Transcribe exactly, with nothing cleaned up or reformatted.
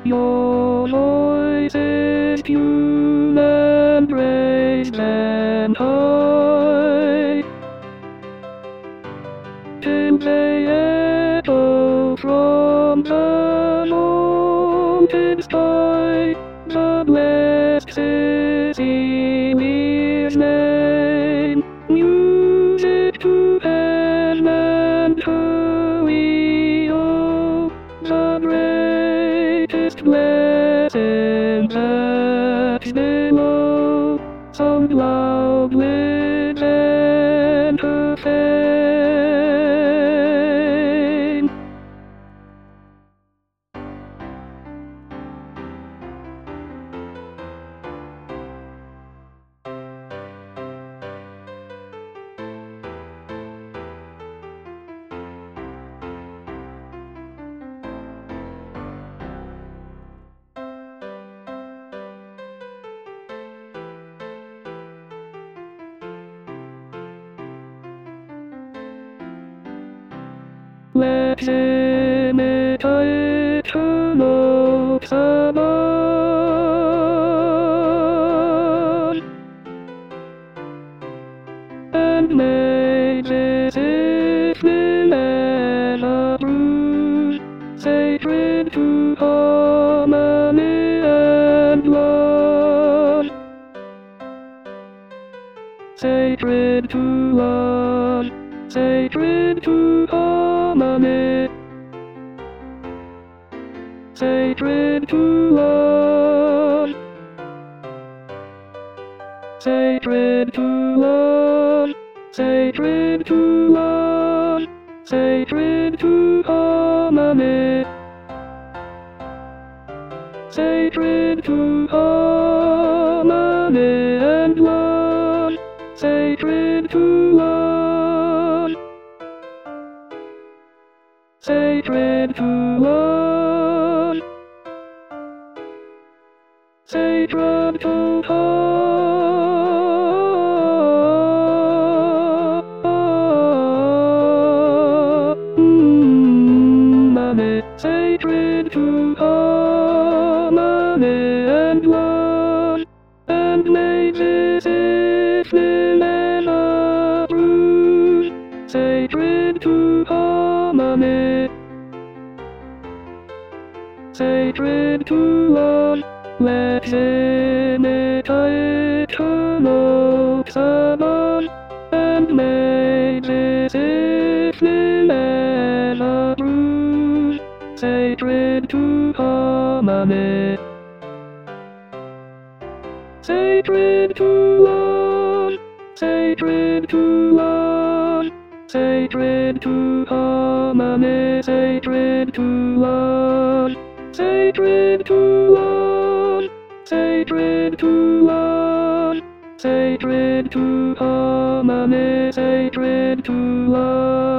Your voice is pure and raised and high, till they echo from the mountain sky. The blessed city we name, music to heaven and her we owe the greatest blessing that's below. Sung loud with enter fame. Let's imitate her looks above, and make this evening an approved, sacred to harmony and love, sacred to love, sacred to harmony, sacred to love, sacred to love, sacred to love, sacred to harmony, sacred to harmony and love, sacred to love, sacred to love, sacred to harmony, sacred to harmony and love, and make this evening an approved, sacred to harmony, sacred to love. Let's imitate her looks above, and make this evening an approved, sacred to harmony, sacred to love, sacred to love, sacred to harmony, sacred to love, sacred to love, sacred to love, sacred to harmony, sacred to love.